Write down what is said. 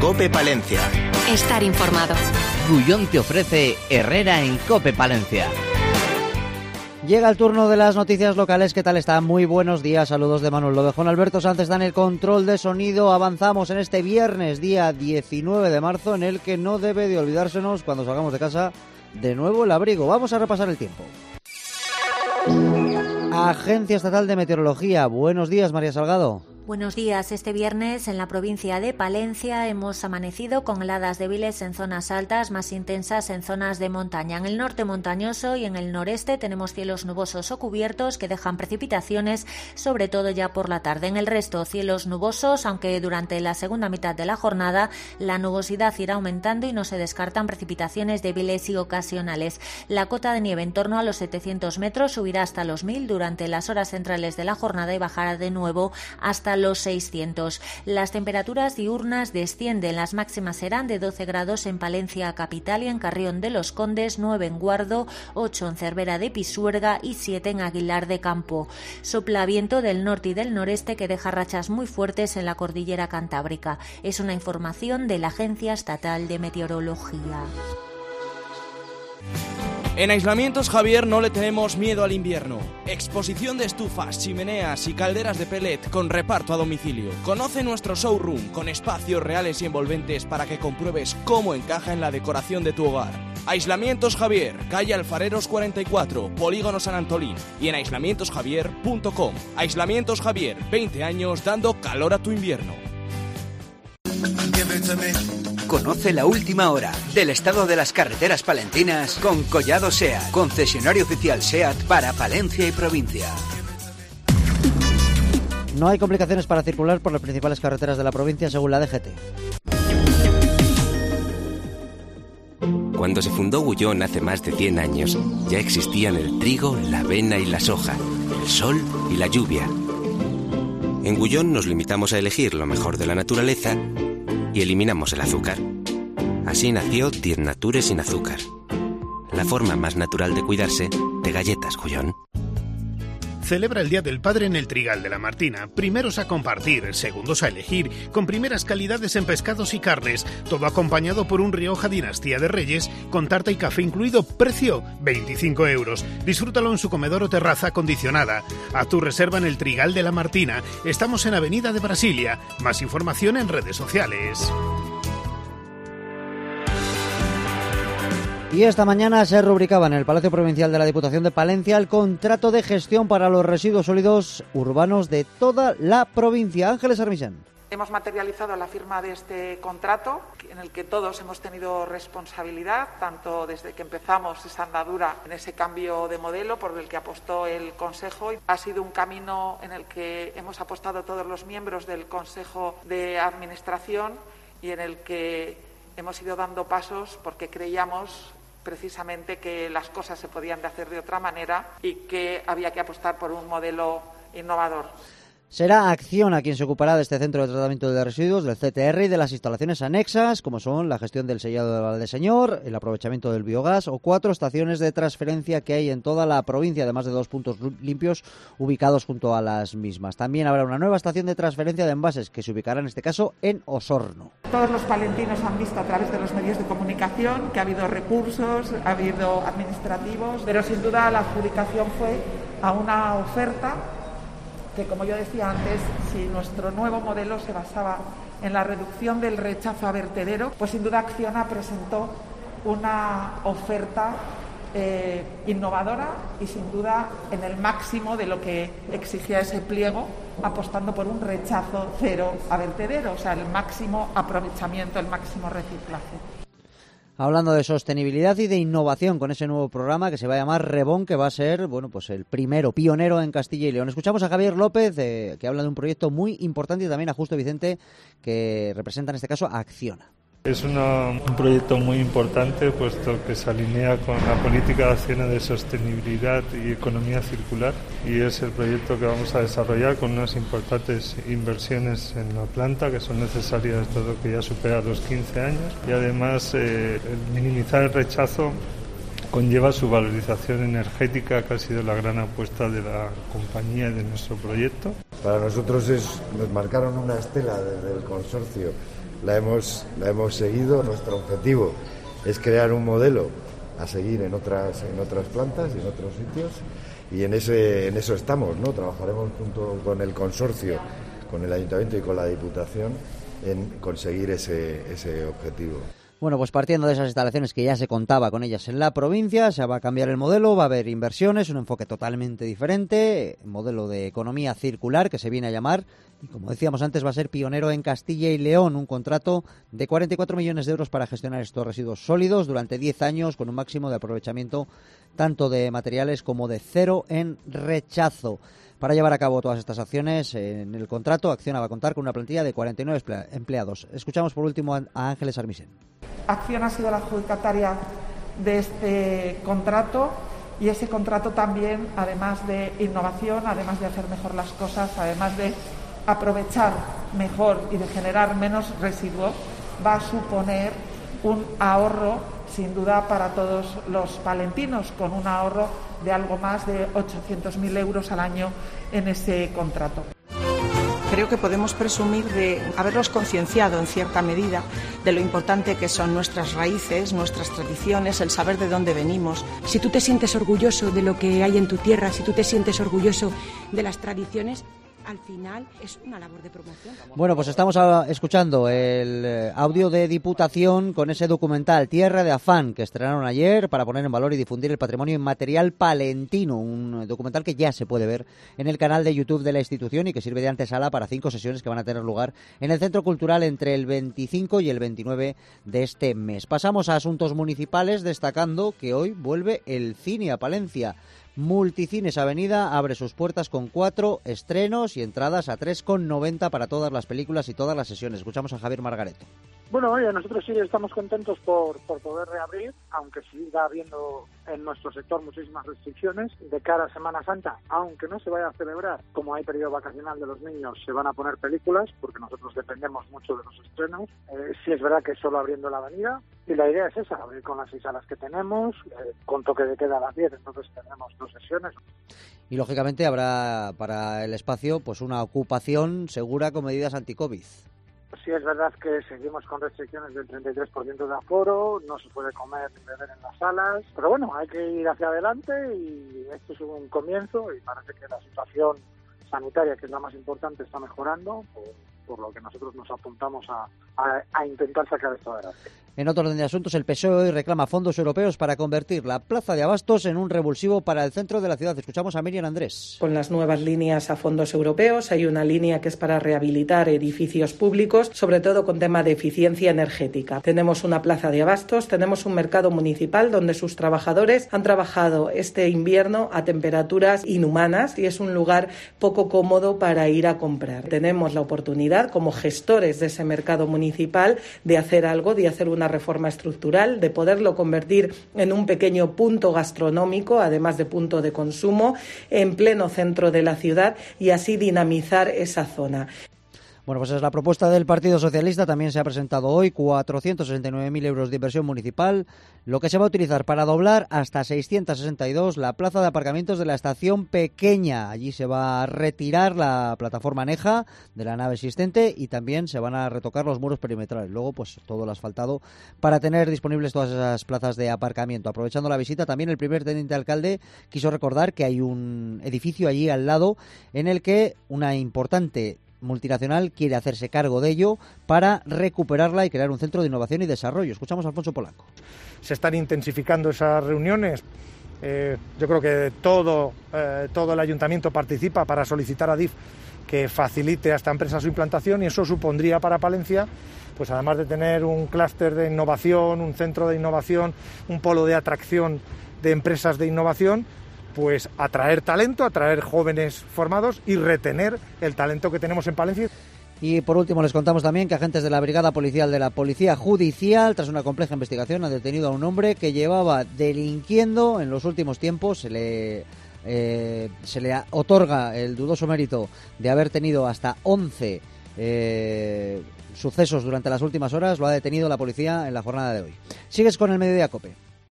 COPE Palencia. Estar informado. Gullón te ofrece Herrera en COPE Palencia. Llega el turno de las noticias locales. ¿Qué tal están? Muy buenos días. Saludos de Manuel Lobejón. Alberto Sánchez está en el control de sonido. Avanzamos en este viernes, día 19 de marzo, en el que no debe de olvidársenos cuando salgamos de casa de nuevo el abrigo. Vamos a repasar el tiempo. Agencia Estatal de Meteorología. Buenos días, María Salgado. Buenos días. Este viernes en la provincia de Palencia hemos amanecido con heladas débiles en zonas altas, más intensas en zonas de montaña. En el norte montañoso y en el noreste tenemos cielos nubosos o cubiertos que dejan precipitaciones, sobre todo ya por la tarde. En el resto, cielos nubosos, aunque durante la segunda mitad de la jornada la nubosidad irá aumentando y no se descartan precipitaciones débiles y ocasionales. La cota de nieve en torno a los 700 metros subirá hasta los 1000 durante las horas centrales de la jornada y bajará de nuevo hasta los 600. Las temperaturas diurnas descienden. Las máximas serán de 12 grados en Palencia capital y en Carrión de los Condes, 9 en Guardo, 8 en Cervera de Pisuerga y 7 en Aguilar de Campo. Sopla viento del norte y del noreste que deja rachas muy fuertes en la cordillera cantábrica. Es una información de la Agencia Estatal de Meteorología. En Aislamientos Javier no le tenemos miedo al invierno. Exposición de estufas, chimeneas y calderas de pellet con reparto a domicilio. Conoce nuestro showroom con espacios reales y envolventes para que compruebes cómo encaja en la decoración de tu hogar. Aislamientos Javier, calle Alfareros 44, Polígono San Antolín y en aislamientosjavier.com. Aislamientos Javier, 20 años dando calor a tu invierno. Conoce la última hora del estado de las carreteras palentinas con Collado SEAT, concesionario oficial SEAT para Palencia y provincia. No hay complicaciones para circular por las principales carreteras de la provincia según la DGT. Cuando se fundó Gullón hace más de 100 años, ya existían el trigo, la avena y la soja, el sol y la lluvia. En Gullón nos limitamos a elegir lo mejor de la naturaleza y eliminamos el azúcar. Así nació 10 Nature sin azúcar. La forma más natural de cuidarse de Galletas Gullón. Celebra el Día del Padre en el Trigal de la Martina. Primeros a compartir, segundos a elegir, con primeras calidades en pescados y carnes. Todo acompañado por un Rioja Dinastía de Reyes, con tarta y café incluido. Precio, 25 euros. Disfrútalo en su comedor o terraza acondicionada. Haz tu reserva en el Trigal de la Martina. Estamos en Avenida de Brasilia. Más información en redes sociales. Y esta mañana se rubricaba en el Palacio Provincial de la Diputación de Palencia el contrato de gestión para los residuos sólidos urbanos de toda la provincia. Ángeles Armisen. Hemos materializado la firma de este contrato, en el que todos hemos tenido responsabilidad, tanto desde que empezamos esa andadura en ese cambio de modelo por el que apostó el Consejo. Ha sido un camino en el que hemos apostado todos los miembros del Consejo de Administración y en el que hemos ido dando pasos porque creíamos precisamente que las cosas se podían hacer de otra manera y que había que apostar por un modelo innovador. Será Acciona quien se ocupará de este centro de tratamiento de residuos, del CTR y de las instalaciones anexas, como son la gestión del sellado de Valdeseñor, el aprovechamiento del biogás o 4 estaciones de transferencia que hay en toda la provincia, además de 2 puntos limpios ubicados junto a las mismas. También habrá una nueva estación de transferencia de envases que se ubicará en este caso en Osorno. Todos los palentinos han visto a través de los medios de comunicación que ha habido recursos, ha habido administrativos, pero sin duda la adjudicación fue a una oferta que, como yo decía antes, si nuestro nuevo modelo se basaba en la reducción del rechazo a vertedero, pues sin duda Acciona presentó una oferta innovadora y sin duda en el máximo de lo que exigía ese pliego, apostando por un rechazo cero a vertedero, o sea, el máximo aprovechamiento, el máximo reciclaje. Hablando de sostenibilidad y de innovación con ese nuevo programa que se va a llamar Rebón, que va a ser, bueno, pues el primero, pionero en Castilla y León. Escuchamos a Javier López, que habla de un proyecto muy importante, y también a Justo Vicente, que representa en este caso a Acciona. Es un proyecto muy importante, puesto que se alinea con la política de acción de sostenibilidad y economía circular, y es el proyecto que vamos a desarrollar con unas importantes inversiones en la planta que son necesarias, todo que ya supera los 15 años, y además minimizar el rechazo conlleva su valorización energética, que ha sido la gran apuesta de la compañía y de nuestro proyecto. Para nosotros nos marcaron una estela desde el consorcio la hemos seguido. Nuestro objetivo es crear un modelo a seguir en otras plantas y en otros sitios, y en eso estamos, ¿no? Trabajaremos junto con el consorcio, con el Ayuntamiento y con la Diputación en conseguir ese objetivo. Bueno, pues partiendo de esas instalaciones que ya se contaba con ellas en la provincia, se va a cambiar el modelo, va a haber inversiones, un enfoque totalmente diferente, modelo de economía circular que se viene a llamar, y como decíamos antes va a ser pionero en Castilla y León, un contrato de 44 millones de euros para gestionar estos residuos sólidos durante 10 años con un máximo de aprovechamiento tanto de materiales como de cero en rechazo. Para llevar a cabo todas estas acciones, en el contrato, Acciona va a contar con una plantilla de 49 empleados. Escuchamos por último a Ángeles Armisen. Acciona ha sido la adjudicataria de este contrato, y ese contrato también, además de innovación, además de hacer mejor las cosas, además de aprovechar mejor y de generar menos residuos, va a suponer un ahorro sin duda para todos los palentinos, con un ahorro de algo más de 800.000 euros al año en ese contrato. Creo que podemos presumir de haberlos concienciado en cierta medida de lo importante que son nuestras raíces, nuestras tradiciones, el saber de dónde venimos. Si tú te sientes orgulloso de lo que hay en tu tierra, si tú te sientes orgulloso de las tradiciones, al final es una labor de promoción. Bueno, pues estamos escuchando el audio de Diputación con ese documental Tierra de Afán que estrenaron ayer para poner en valor y difundir el patrimonio inmaterial palentino, un documental que ya se puede ver en el canal de YouTube de la institución y que sirve de antesala para 5 sesiones que van a tener lugar en el Centro Cultural entre el 25 y el 29 de este mes. Pasamos a asuntos municipales, destacando que hoy vuelve el cine a Palencia. Multicines Avenida abre sus puertas con 4 estrenos y entradas a 3,90 para todas las películas y todas las sesiones. Escuchamos a Javier Margareto. Bueno, oye, nosotros sí estamos contentos por poder reabrir, aunque siga habiendo en nuestro sector muchísimas restricciones. De cara a Semana Santa, aunque no se vaya a celebrar, como hay periodo vacacional de los niños, se van a poner películas, porque nosotros dependemos mucho de los estrenos. Sí es verdad que solo abriendo la avenida, y la idea es esa, abrir con las 6 salas que tenemos, con toque de queda a las 10, entonces tendremos 2 sesiones. Y lógicamente habrá para el espacio pues una ocupación segura con medidas anti-COVID. Sí es verdad que seguimos con restricciones del 33% de aforo, no se puede comer ni beber en las salas, pero bueno, hay que ir hacia adelante y esto es un comienzo y parece que la situación sanitaria, que es la más importante, está mejorando, por lo que nosotros nos apuntamos a intentar sacar esto adelante. En otro orden de asuntos, el PSOE hoy reclama fondos europeos para convertir la Plaza de Abastos en un revulsivo para el centro de la ciudad. Escuchamos a Miriam Andrés. Con las nuevas líneas a fondos europeos hay una línea que es para rehabilitar edificios públicos, sobre todo con tema de eficiencia energética. Tenemos una Plaza de Abastos, tenemos un mercado municipal donde sus trabajadores han trabajado este invierno a temperaturas inhumanas y es un lugar poco cómodo para ir a comprar. Tenemos la oportunidad, como gestores de ese mercado municipal, de hacer algo, de hacer una reforma estructural, de poderlo convertir en un pequeño punto gastronómico, además de punto de consumo, en pleno centro de la ciudad y así dinamizar esa zona. Bueno, pues es la propuesta del Partido Socialista. También se ha presentado hoy 469.000 euros de inversión municipal, lo que se va a utilizar para doblar hasta 662 la plaza de aparcamientos de la estación Pequeña. Allí se va a retirar la plataforma aneja de la nave existente y también se van a retocar los muros perimetrales. Luego, pues todo el asfaltado para tener disponibles todas esas plazas de aparcamiento. Aprovechando la visita, también el primer teniente alcalde quiso recordar que hay un edificio allí al lado en el que una importante multinacional quiere hacerse cargo de ello para recuperarla y crear un centro de innovación y desarrollo. Escuchamos a Alfonso Polanco. Se están intensificando esas reuniones. Yo creo que todo el ayuntamiento participa para solicitar a DIF que facilite a esta empresa su implantación, y eso supondría para Palencia, pues además de tener un clúster de innovación, un centro de innovación, un polo de atracción de empresas de innovación, pues atraer talento, atraer jóvenes formados y retener el talento que tenemos en Palencia. Y por último les contamos también que agentes de la Brigada Policial de la Policía Judicial, tras una compleja investigación, han detenido a un hombre que llevaba delinquiendo en los últimos tiempos. Se le otorga el dudoso mérito de haber tenido hasta 11 sucesos durante las últimas horas. Lo ha detenido la policía en la jornada de hoy. Sigues con el Mediodía COPE.